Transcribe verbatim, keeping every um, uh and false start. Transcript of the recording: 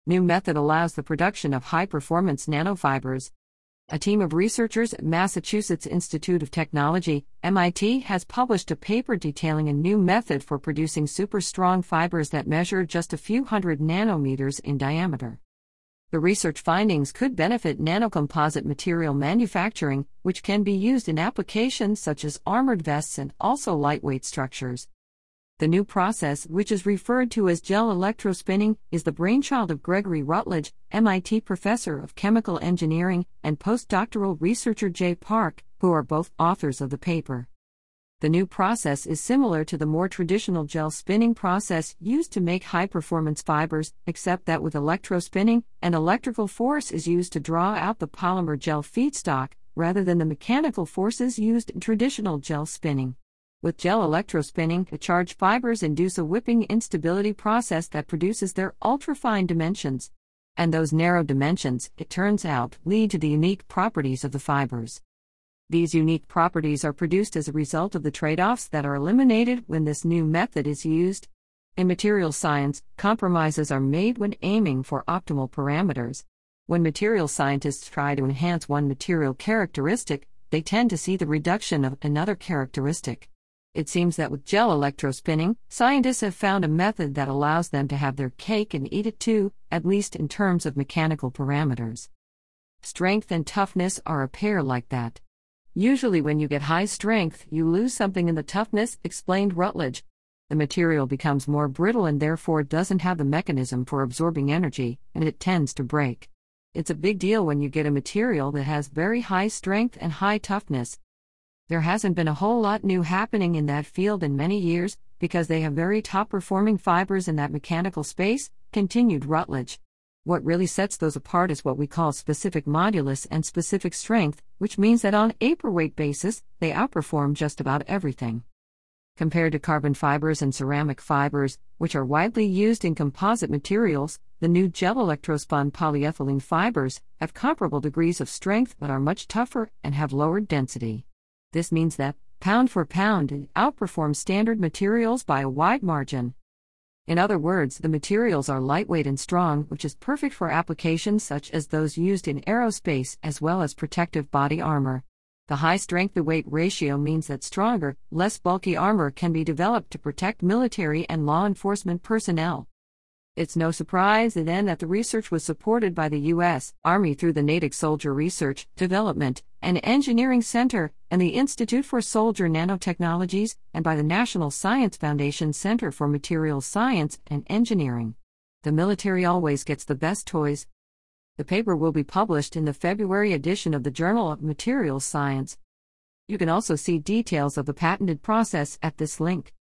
New method allows the production of high-performance nanofibers. A team of researchers at Massachusetts Institute of Technology, M I T, has published a paper detailing a new method for producing super-strong fibers that measure just a few hundred nanometers in diameter. The research findings could benefit nanocomposite material manufacturing, which can be used in applications such as armored vests and also lightweight structures. The new process, which is referred to as gel electrospinning, is the brainchild of Gregory Rutledge, M I T professor of chemical engineering, and postdoctoral researcher Jay Park, who are both authors of the paper. The new process is similar to the more traditional gel spinning process used to make high-performance fibers, except that with electrospinning, an electrical force is used to draw out the polymer gel feedstock, rather than the mechanical forces used in traditional gel spinning. With gel electrospinning, the charged fibers induce a whipping instability process that produces their ultrafine dimensions. And those narrow dimensions, it turns out, lead to the unique properties of the fibers. These unique properties are produced as a result of the trade-offs that are eliminated when this new method is used. In materials science, compromises are made when aiming for optimal parameters. When material scientists try to enhance one material characteristic, they tend to see the reduction of another characteristic. It seems that with gel electrospinning, scientists have found a method that allows them to have their cake and eat it too, at least in terms of mechanical parameters. Strength and toughness are a pair like that. Usually when you get high strength, you lose something in the toughness, explained Rutledge. The material becomes more brittle and therefore doesn't have the mechanism for absorbing energy, and it tends to break. It's a big deal when you get a material that has very high strength and high toughness. There hasn't been a whole lot new happening in that field in many years, because they have very top-performing fibers in that mechanical space, continued Rutledge. What really sets those apart is what we call specific modulus and specific strength, which means that on a per-weight basis, they outperform just about everything. Compared to carbon fibers and ceramic fibers, which are widely used in composite materials, the new gel electrospun polyethylene fibers have comparable degrees of strength but are much tougher and have lowered density. This means that, pound for pound, it outperforms standard materials by a wide margin. In other words, the materials are lightweight and strong, which is perfect for applications such as those used in aerospace as well as protective body armor. The high strength-to-weight ratio means that stronger, less bulky armor can be developed to protect military and law enforcement personnel. It's no surprise then that the research was supported by the U S Army through the Natick Soldier Research, Development, and Engineering Center, and the Institute for Soldier Nanotechnologies, and by the National Science Foundation Center for Materials Science and Engineering. The military always gets the best toys. The paper will be published in the February edition of the Journal of Materials Science. You can also see details of the patented process at this link.